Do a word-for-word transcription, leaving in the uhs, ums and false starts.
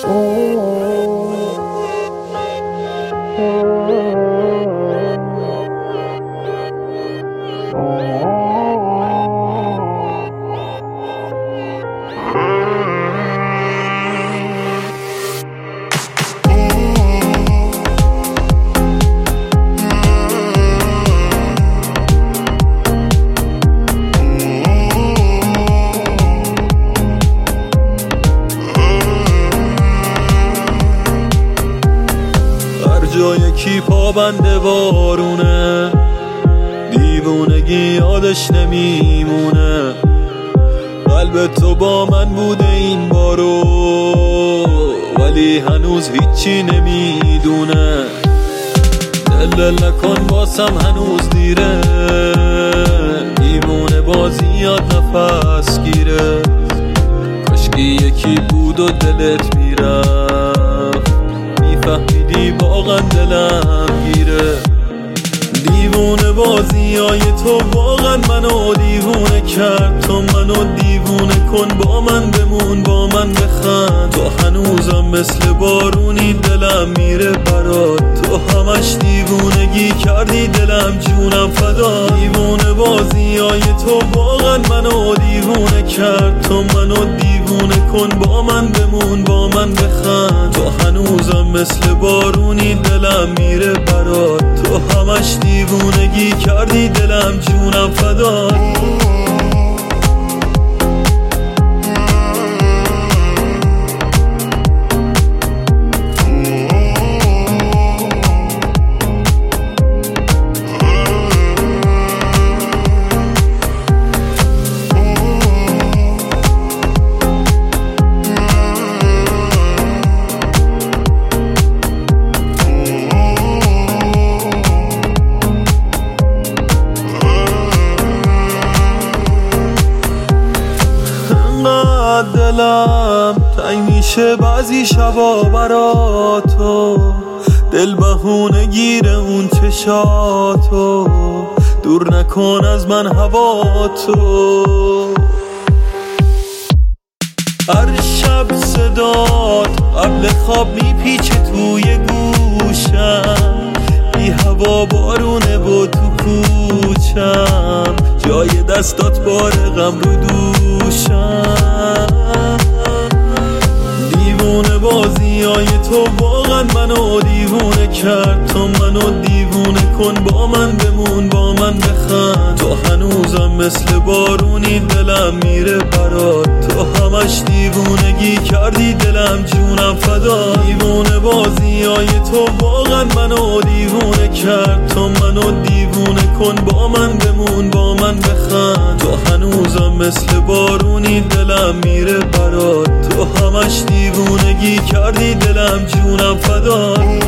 جا یکی پابند بارونه، دیوونگی یادش نمیمونه. قلب تو با من بوده این بارو، ولی هنوز هیچی نمیدونه. دل دل نکن باسم هنوز دیره، دیوونه بازی یاد نفس گیره. کاشکی یکی بود و دلت میرفت، میفهمیدی واقعا دلم گیره. دیوونه بازی های تو واقعا منو دیوونه کرد. تو منو دیوونه کن، با من بمون، با من بخند. تو هنوزم مثل بارونی دلم میره برات. تو همش دیوونگی کردی دلم، جونم فدا. دیوونه بازی های تو واقعا منو دیوونه کرد. تو منو دیوونه کن، با من بمون، با من بخند. تو هنوزم مثل بارونی دلم میره برات. تو همش دیوونگی کردی دلم، جونم فدا. دلم تنگ میشه بعضی شبا براتو، دل بهونه گیره اون چشاتو. دور نکن از من هواتو، هر شب صدات قبل خواب میپیچه توی گوشم. بی هوا بارونه و تو کوچم، جای دستات بار غم رو دوشم. دیوونه بازی های تو واقعا منو دیوونه کرد. تو منو دیوونه کن، با من بمون، با من بخند. تو هنوزم مثل بارونی دلم میره برات. تو همش دیوونگی کردی دلم، جونم فدا. دیوونه بازی های تو واقعا منو دیوونه کرد. تو منو دیوونه کن، با من بمون، با من بخند. تو هنوزم مثل بارونی دلم میره برات. تو همش دیوونگی کردی دلم، جونم فدا.